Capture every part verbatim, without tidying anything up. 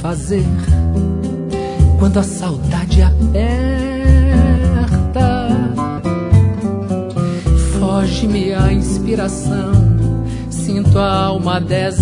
fazer quando a saudade aperta? Foge-me a inspiração, sinto a alma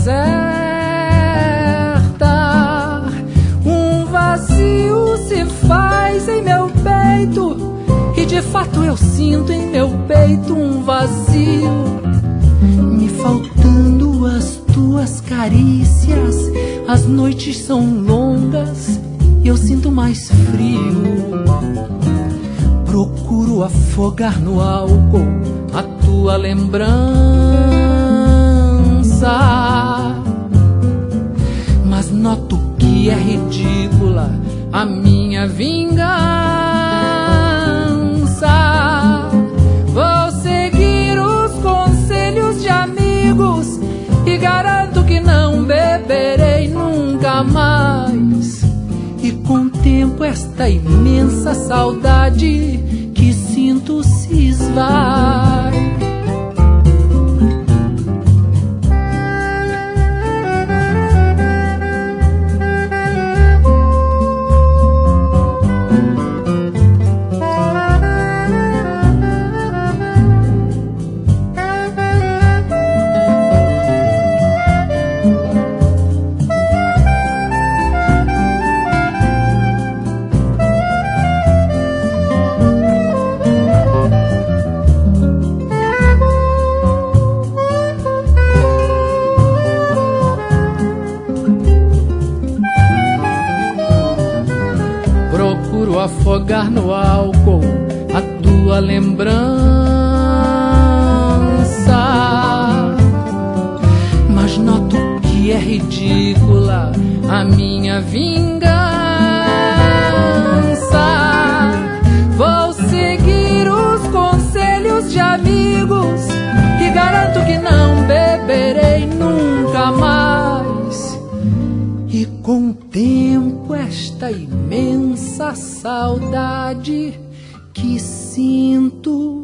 deserta. Um vazio se faz em meu peito, e de fato eu sinto em meu peito um vazio, me faltando as tuas carícias. As noites são longas e eu sinto mais frio. Procuro afogar no álcool a tua lembrança, mas noto que é ridícula a minha vingança. Vou seguir os conselhos de amigos e garanto que não beberei nunca mais. E contemplo esta imensa saudade que sinto se esvai. Procuro afogar no álcool a tua lembrança, mas noto que é ridícula a minha vingança. Vou seguir os conselhos de amigos e garanto que não beberei nunca mais. E contemplo esta imensa saudade que sinto